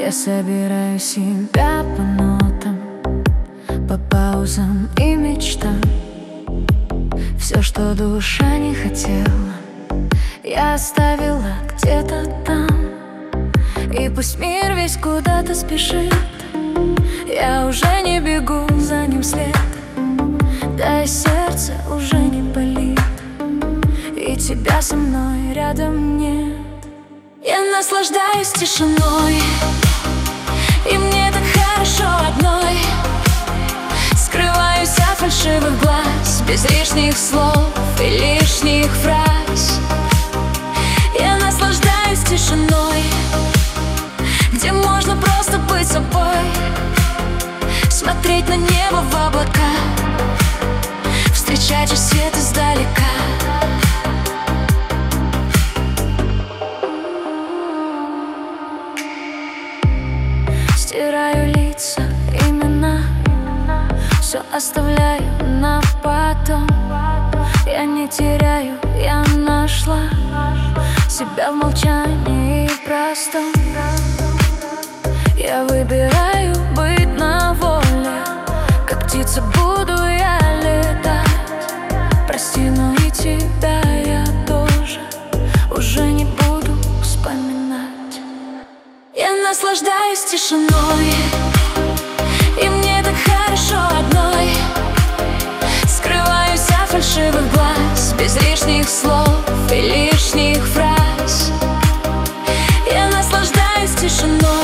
Я собираю себя по нотам, по паузам и мечтам. Все, что душа не хотела, я оставила где-то там. И пусть мир весь куда-то спешит, я уже не бегу за ним вслед. Да и сердце уже не болит, и тебя со мной рядом нет. Я наслаждаюсь тишиной, и мне так хорошо одной. Скрываюсь от фальшивых глаз, без лишних слов и лишних фраз. Я наслаждаюсь тишиной, где можно просто быть собой, смотреть на небо в облака, встречать рассвет издалека. Стираю лица, имена, все оставляю на потом. Я не теряю, я нашла себя в молчании простом. Я выбираю быть на воле, как птица буду я летать. Прости, но и тебя я тоже уже не буду вспоминать. Я наслаждаюсь тишиной, и мне так хорошо одной. Скрываюсь от фальшивых глаз, без лишних слов и лишних фраз. Я наслаждаюсь тишиной,